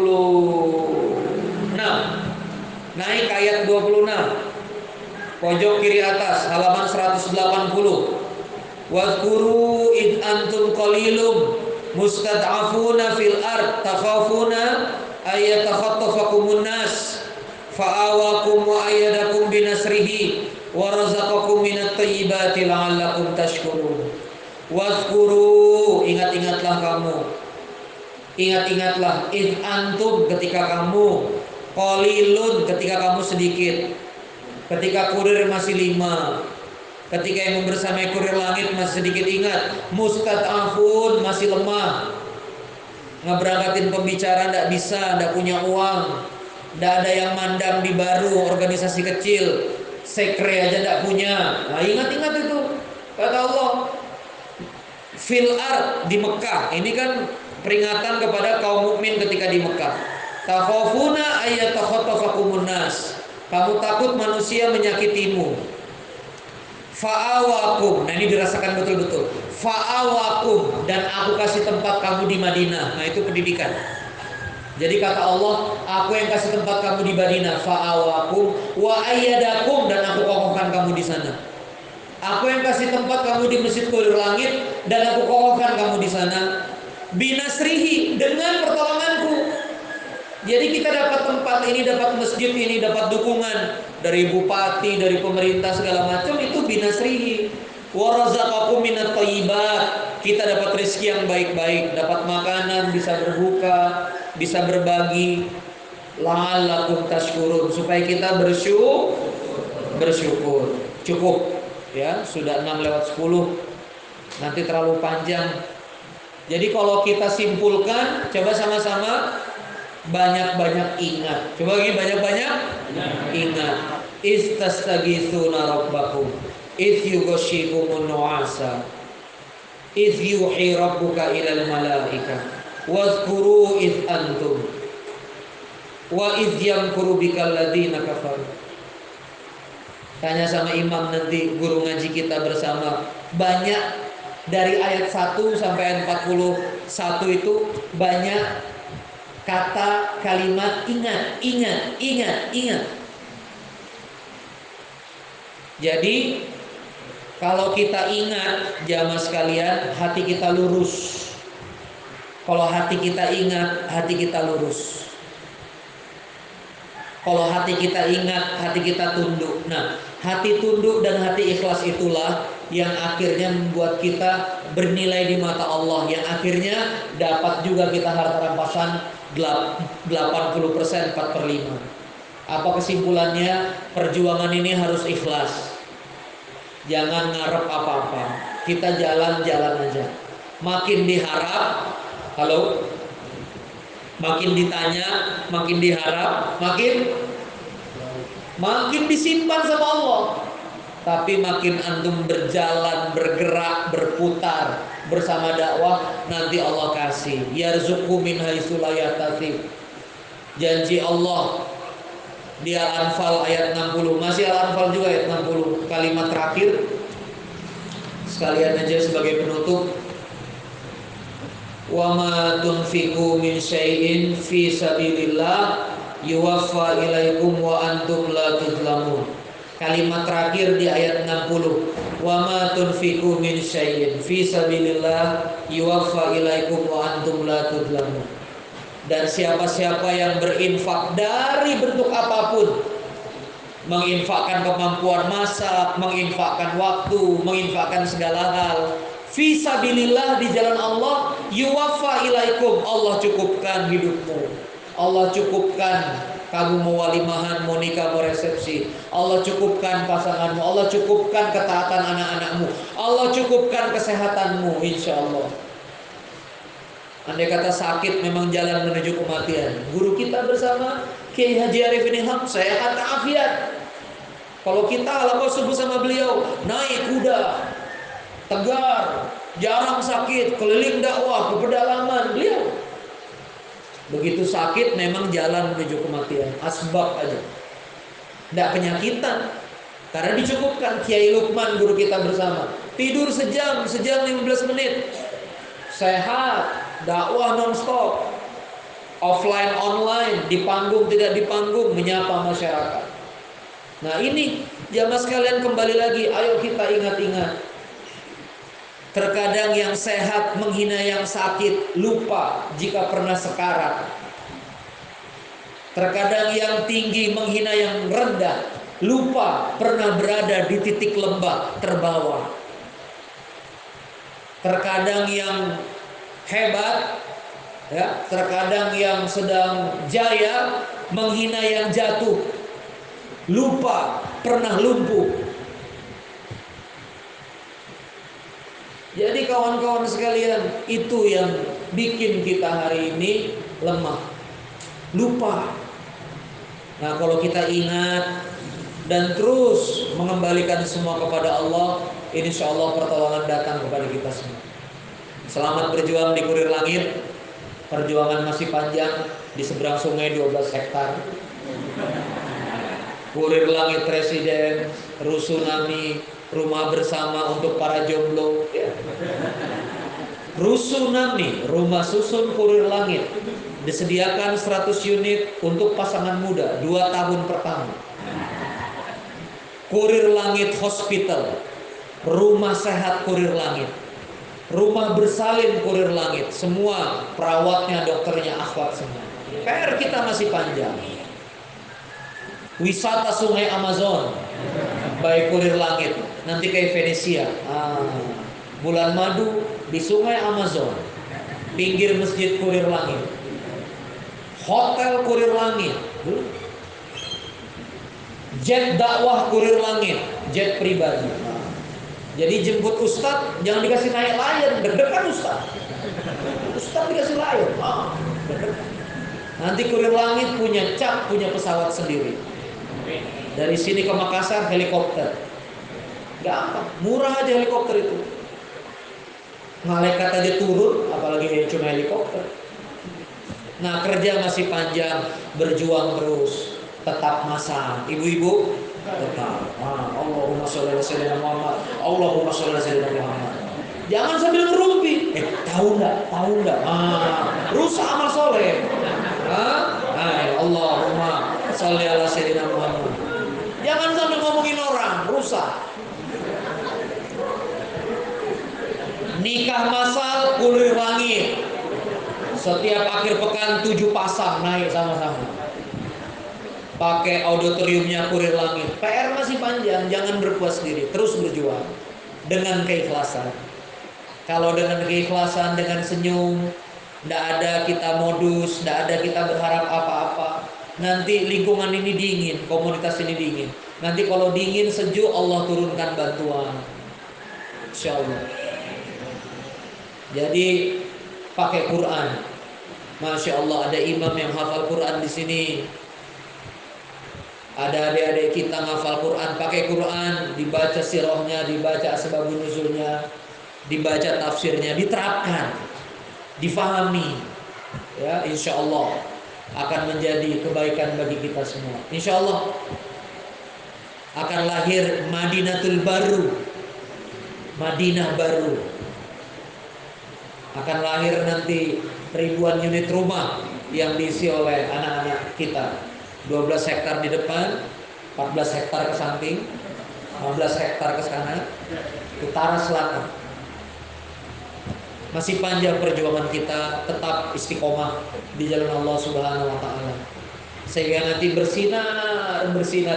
Naik ke ayat 26. Pojok kiri atas halaman 180. Wadhkuru id antum qalilum mustad'afuna fil ard takhafuna ayatakhattafakumun nas fa'awakum wa ayyadakum binasrihi wa razaqakum minat thayyibati la'allakum tashkurun. Wadhkuru, ingat-ingatlah kamu. Ingat-ingatlah id antum, ketika kamu, qalilun, ketika kamu sedikit, ketika kurir masih 5, ketika yang membersamai kurir langit masih sedikit. Ingat, mustad'afun, masih lemah, ngeberangkatin pembicara tidak bisa, tidak punya uang, tidak ada yang mandang di baru, organisasi kecil, sekre aja tidak punya. Nah ingat-ingat itu kata Allah. Fil ard, di Mekah, ini kan peringatan kepada kaum mukmin ketika di Mekah. Takhafuna ayatakhattafakumun nas. Kamu takut manusia menyakitimu. Fa'awakum. Nah ini dirasakan betul-betul. Fa'awakum, dan aku kasih tempat kamu di Madinah. Nah itu pendidikan. Jadi kata Allah, aku yang kasih tempat kamu di Madinah. Fa'awakum wa ayyadakum, dan aku kokohkan kamu di sana. Aku yang kasih tempat kamu di Masjid Kulir Langit, dan aku kokohkan kamu di sana. Binasrihi, dengan pertolonganku. Jadi kita dapat tempat ini, dapat masjid ini, dapat dukungan dari bupati, dari pemerintah segala macam, itu binasrihi. Wa razaqakum minat thayyibat. Kita dapat rezeki yang baik-baik, dapat makanan, bisa berbuka, bisa berbagi. La'allakum tashkurun, supaya kita bersyukur. Cukup ya, sudah 6:10. Nanti terlalu panjang. Jadi kalau kita simpulkan, coba sama-sama banyak-banyak ingat. Coba lagi banyak-banyak ingat. Istastaghitsuna rabbakum idh yughashshikumun nu'asa idh yuhi rabbuka ilal malaikah wadhkuru idh antum wa idh yamkuru bikal ladzina kafaru. Tanya sama imam nanti, guru ngaji kita bersama. Banyak dari ayat 1 sampai ayat 41 itu banyak kata kalimat ingat, ingat, ingat, ingat. Jadi Kalau kita ingat jamaah sekalian, hati kita lurus. Kalau hati kita ingat, hati kita lurus. Kalau hati kita ingat, hati kita tunduk. Nah, hati tunduk dan hati ikhlas itulah yang akhirnya membuat kita bernilai di mata Allah, yang akhirnya dapat juga kita harta rampasan 80% 4/5. Apa kesimpulannya? Perjuangan ini harus ikhlas. Jangan ngarep apa-apa. Kita jalan-jalan aja. Makin diharap, halo, makin ditanya, makin diharap, makin disimpan sama Allah. Tapi makin antum berjalan, bergerak, berputar bersama dakwah, nanti Allah kasih. Yarzuqhu min haitsu la yahtasib. Janji Allah di Al-Anfal ayat 60. Masih Al-Anfal juga ayat 60. Kalimat terakhir sekalian aja sebagai penutup. Wa ma tunfiqu min syai'in fi sabilillah yuwaffa ilaikum wa antum la tuzlamun. Kalimat terakhir di ayat 60. Wa ma tunfiqu min syai'in fi sabilillah yuwaffa ilaikum wa antum la tuzlamun. Dan siapa-siapa yang berinfak dari bentuk apapun, menginfakkan kemampuan masa, menginfakkan waktu, menginfakkan segala hal, fi sabilillah, di jalan Allah, yuwaffa ilaikum, Allah cukupkan hidupmu. Allah cukupkan kamu mau walimahan, mau nikah, mau resepsi. Allah cukupkan pasanganmu. Allah cukupkan ketaatan anak-anakmu. Allah cukupkan kesehatanmu, insya Allah. Andai kata sakit memang jalan menuju kematian. Guru kita bersama Kiai Haji Arifin Ilham, sehat afiat. Kalau kita halaqah subuh sama beliau, naik kuda, tegar, jarang sakit, keliling dakwah ke pedalaman beliau. Begitu sakit memang jalan menuju kematian, asbab aja. Tidak penyakitan, karena dicukupkan. Kiai Lukman guru kita bersama, tidur sejam 15 menit, sehat, dakwah non-stop, offline online, di panggung tidak di panggung, menyapa masyarakat. Nah ini jamaah sekalian, kembali lagi, ayo kita ingat-ingat. Terkadang yang sehat menghina yang sakit, lupa jika pernah sekarat. Terkadang yang tinggi menghina yang rendah, lupa pernah berada di titik lembah terbawah. Terkadang yang hebat, ya, terkadang yang sedang jaya menghina yang jatuh, lupa pernah lumpuh. Jadi kawan-kawan sekalian, itu yang bikin kita hari ini lemah, lupa. Nah, kalau kita ingat dan terus mengembalikan semua kepada Allah, insya Allah pertolongan datang kepada kita semua. Selamat berjuang di kurir langit. Perjuangan masih panjang. Di seberang sungai 12 hektar. Kurir langit presiden, rusunami, rumah bersama untuk para jomblo, ya. Rusunami, rumah susun kurir langit, disediakan 100 unit untuk pasangan muda 2 tahun pertama. Kurir langit hospital, rumah sehat kurir langit, rumah bersalin kurir langit, semua perawatnya, dokternya akhwat semua. PR kita masih panjang. Wisata sungai Amazon by kurir langit, nanti kayak Venesia, bulan madu di sungai Amazon, pinggir masjid kurir langit, hotel kurir langit, jet dakwah kurir langit, jet pribadi. Jadi jemput ustadz jangan dikasih naik lion, deg-degan ustadz dikasih lion, deg-degan. Nanti kurir langit punya cap, punya pesawat sendiri. Dari sini ke Makassar helikopter, gampang, murah aja helikopter itu. Malaikat aja turun, apalagi cuma helikopter. Nah, kerja masih panjang, berjuang terus, tetap masang. Ibu-ibu tetap. Allahumma sholli ala sayyidina Muhammad. Allahumma sholli ala sayyidina Muhammad. Jangan sambil ngerumpi. Tahu nggak? Rusak amal soleh. Allahumma sholli ala sayyidina Muhammad. Jangan sambil ngomongin orang, rusak. Nikah massal kurir langit. Setiap akhir pekan 7 pasang naik sama-sama. Pakai auditoriumnya kurir langit. PR masih panjang, jangan berpuas diri, terus berjuang dengan keikhlasan. Kalau dengan keikhlasan, dengan senyum, tidak ada kita modus, tidak ada kita berharap apa-apa. Nanti lingkungan ini dingin, komunitas ini dingin. Nanti kalau dingin, sejuk, Allah turunkan bantuan. Insya Allah. Jadi pakai Quran. Masya Allah, ada imam yang hafal Quran di sini. Ada adik-adik kita ngafal Quran, pakai Quran, dibaca sirahnya, dibaca asbabun nuzulnya, dibaca tafsirnya, diterapkan, difahami. Ya, insya Allah akan menjadi kebaikan bagi kita semua. Insya Allah akan lahir Madinatul Baru, Madinah baru. Akan lahir nanti ribuan unit rumah yang diisi oleh anak-anak kita. 12 hektar di depan, 14 hektar ke samping, 15 hektar ke sana, utara selatan. Masih panjang perjuangan kita, tetap istiqomah di jalan Allah Subhanahu wa taala. Sehingga nanti bersinar.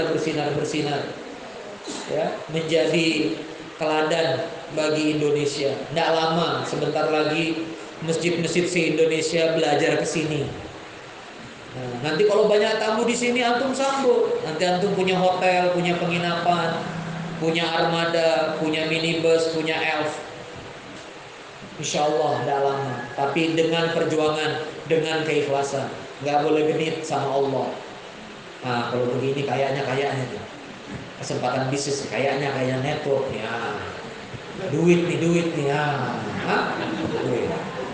Ya, menjadi teladan bagi Indonesia. Tidak lama, sebentar lagi masjid-masjid se-Indonesia belajar ke sini. Nah, nanti kalau banyak tamu di sini antum sambut. Nanti antum punya hotel, punya penginapan, punya armada, punya minibus, punya elf. Insya Allah tidak lama. Tapi dengan perjuangan, dengan keikhlasan. Nggak boleh genit sama Allah. Nah, kalau begini kayaknya tuh. Kesempatan bisnis kayaknya kayak network ya. Duit nih ya. Duit.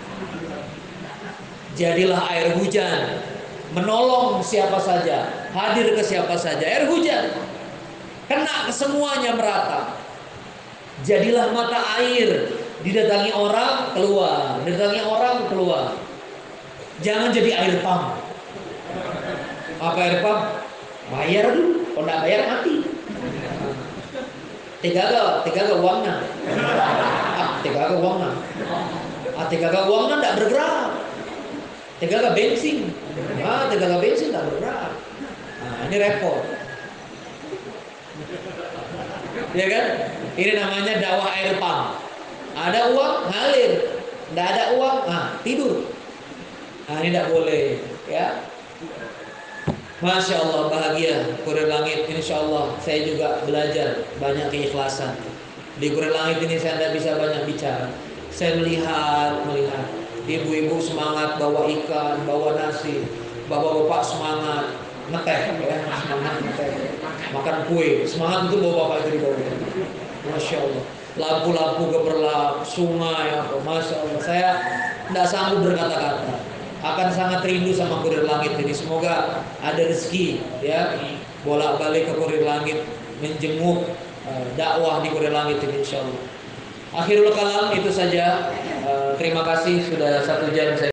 Jadilah air hujan, menolong siapa saja, hadir ke siapa saja. Air hujan kena ke semuanya merata. Jadilah mata air, didatangi orang keluar, didatangi orang keluar. Jangan jadi air pump. Apa air pump? Bayar dulu, kalau nggak bayar mati. Tiga ke uangnya. Tiga ke uangnya tidak bergerak. Tiga ke bensin. Tiga ke bensin tidak bergerak. Nah, ini repot. Ya kan? Ini namanya dakwah air pump. Ada uang ngalir, tidak ada uang, tidur. Nah, ini tidak boleh, ya. Masya Allah, bahagia Kurir Langit. Insya Allah saya juga belajar banyak keikhlasan. Di Kurir Langit ini saya tidak bisa banyak bicara. Saya melihat ibu-ibu semangat bawa ikan, bawa nasi, bapak-bapak semangat ngeteh, ya, semangat ngeteh, makan kue, semangat untuk bapak-bapak itu di bawah. Masya Allah, lampu-lampu gemerlap, sungai, apa, Masya Allah. Saya tidak sanggup berkata-kata. Akan sangat rindu sama Kurir Langit ini. Semoga ada rezeki, ya, bolak-balik ke Kurir Langit, menjenguk dakwah di Kurir Langit ini, insya Allah. Akhirul kalam itu saja. Terima kasih sudah 1 jam saya